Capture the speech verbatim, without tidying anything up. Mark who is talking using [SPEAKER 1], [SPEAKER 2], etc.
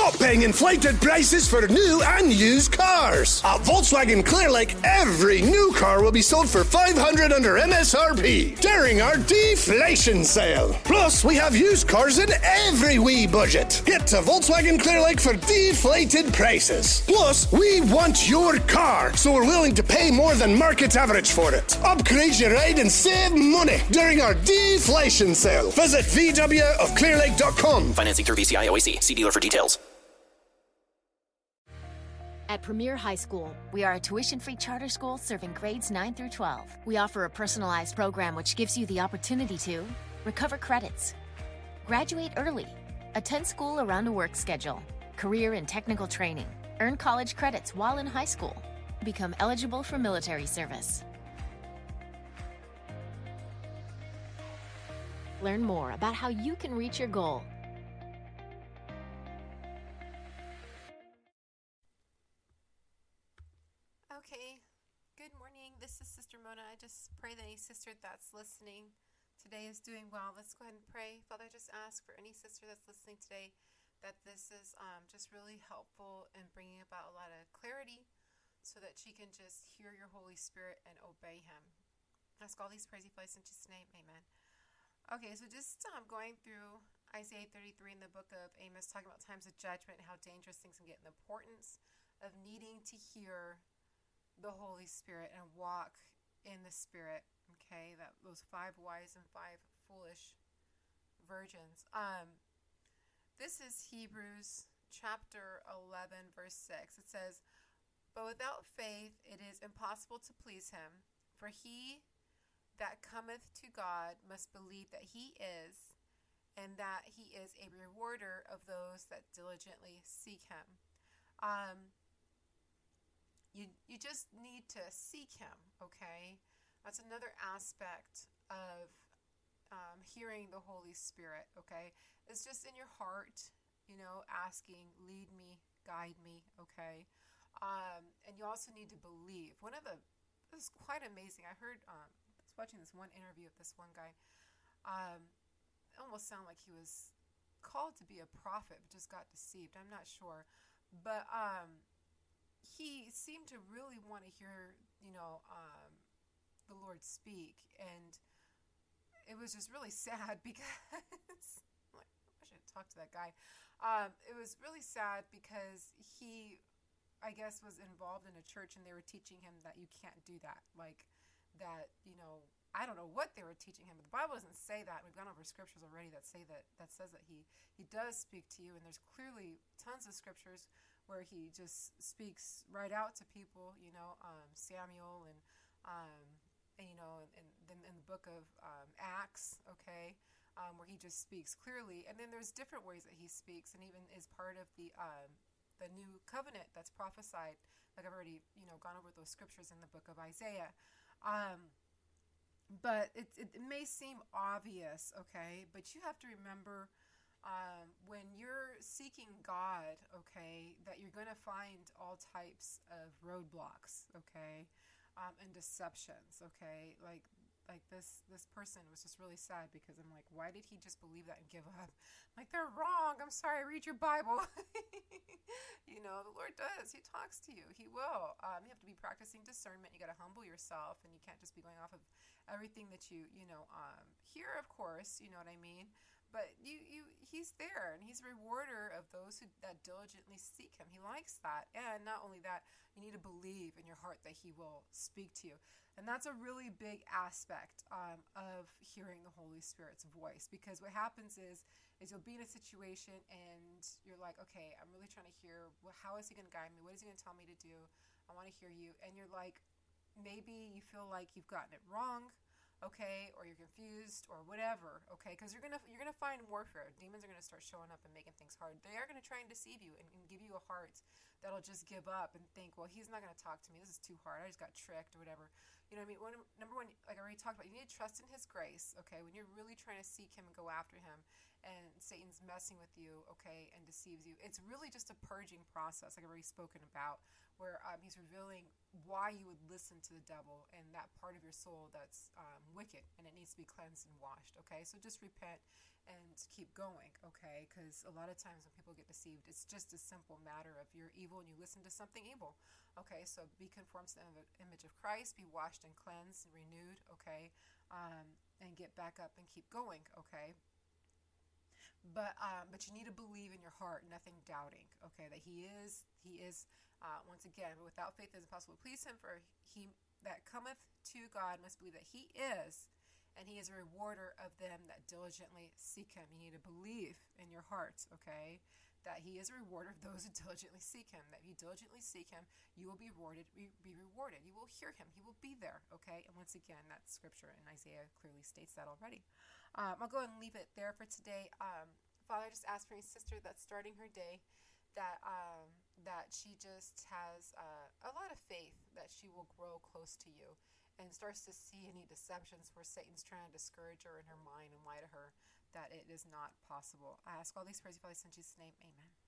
[SPEAKER 1] Stop paying inflated prices for new and used cars. At Volkswagen Clear Lake, every new car will be sold for five hundred dollars under M S R P during our deflation sale. Plus, we have used cars in every wee budget. Get to Volkswagen Clear Lake for deflated prices. Plus, we want your car, so we're willing to pay more than market average for it. Upgrade your ride and save money during our deflation sale. Visit v w of clear lake dot com.
[SPEAKER 2] Financing through V C I O A C. See dealer for details.
[SPEAKER 3] At Premier High School, we are a tuition-free charter school serving grades nine through twelve. We offer a personalized program which gives you the opportunity to recover credits, graduate early, attend school around a work schedule, career and technical training, earn college credits while in high school, become eligible for military service. Learn more about how you can reach your goal.
[SPEAKER 4] Okay, good morning. This is Sister Mona. I just pray that any sister that's listening today is doing well. Let's go ahead and pray. Father, I just ask for any sister that's listening today that this is um, just really helpful in bringing about a lot of clarity so that she can just hear your Holy Spirit and obey Him. I ask all these praise place in Jesus' name. Amen. Okay, so just um, going through Isaiah thirty-three in the book of Amos, talking about times of judgment and how dangerous things can get, and the importance of needing to hear the Holy Spirit and walk in the Spirit. Okay, that those five wise and five foolish virgins. Um, this is Hebrews chapter eleven, verse six. It says, "But without faith it is impossible to please Him, for he that cometh to God must believe that He is, and that He is a rewarder of those that diligently seek Him." Um, you you just need to seek Him, okay? That's another aspect of um, hearing the Holy Spirit, okay? It's just in your heart, you know, asking, lead me, guide me, okay? Um, and you also need to believe. One of the, this is quite amazing. I heard, um, watching this one interview of this one guy. Um, it almost sounded like he was called to be a prophet, but just got deceived. I'm not sure. But um, he seemed to really want to hear, you know, um, the Lord speak. And it was just really sad because, like, I should talk to that guy. Um, it was really sad because he, I guess, was involved in a church and they were teaching him that you can't do that. Like, that, you know, I don't know what they were teaching him, but the Bible doesn't say that. We've gone over scriptures already that say that, that says that he, he does speak to you, and there's clearly tons of scriptures where he just speaks right out to people, you know, um, Samuel and, um, and, you know, and then in the book of um, Acts, okay, um, where he just speaks clearly. And then there's different ways that he speaks, and even is part of the um, the new covenant that's prophesied. Like I've already, you know, gone over those scriptures in the book of Isaiah. Um, but it, it, it may seem obvious, okay, but you have to remember um, when you're seeking God, okay, that you're going to find all types of roadblocks, okay, um, and deceptions, okay, like like this this person was just really sad because I'm like, why did he just believe that and give up? Like, they're wrong. I'm sorry. Read your Bible. You know, the Lord does. He talks to you. He will. Um, you have to be practicing discernment. You got to humble yourself, and you can't just be going off of everything that you, you know, um, hear, of course, you know what I mean? But you, you, he's there, and he's a rewarder of those who that diligently seek him. He likes that. And not only that, you need to believe in your heart that he will speak to you. And that's a really big aspect um, of hearing the Holy Spirit's voice. Because what happens is, is you'll be in a situation and you're like, okay, I'm really trying to hear, well, how is he going to guide me? What is he going to tell me to do? I want to hear you. And you're like, maybe you feel like you've gotten it wrong, okay, or you're confused or whatever, okay, because you're gonna you're gonna find warfare. Demons are gonna start showing up and making things hard. They are gonna try and deceive you and, and give you a heart that'll just give up and think, well, he's not gonna talk to me. This is too hard. I just got tricked or whatever. You know what I mean? One, number one, like I already talked about, you need to trust in his grace, okay? When you're really trying to seek him and go after him, and Satan's messing with you, okay, and deceives you, it's really just a purging process, like I've already spoken about, where um, he's revealing why you would listen to the devil and that part of your soul that's um, wicked, and it needs to be cleansed and washed, okay? So just repent and keep going, okay? Because a lot of times when people get deceived, it's just a simple matter of you're evil and you listen to something evil, okay? So be conformed to the image of Christ, be washed and cleansed and renewed, okay? Um, and get back up and keep going, okay? But um, but you need to believe in your heart, nothing doubting, okay, that he is, he is, uh, once again, without faith it is impossible to please him, for he that cometh to God must believe that he is, and he is a rewarder of them that diligently seek him. You need to believe in your heart, okay, that he is a rewarder of those who diligently seek him, that if you diligently seek him, you will be rewarded, be, be rewarded. You will hear him. He will be there, okay? And once again, that scripture in Isaiah clearly states that already. Um, I'll go ahead and leave it there for today. Um, Father, I just ask for my sister that's starting her day, that um, that she just has uh, a lot of faith that she will grow close to you and starts to see any deceptions where Satan's trying to discourage her in her mind and lie to her, that it is not possible. I ask all these prayers, Father, in Jesus' name, amen.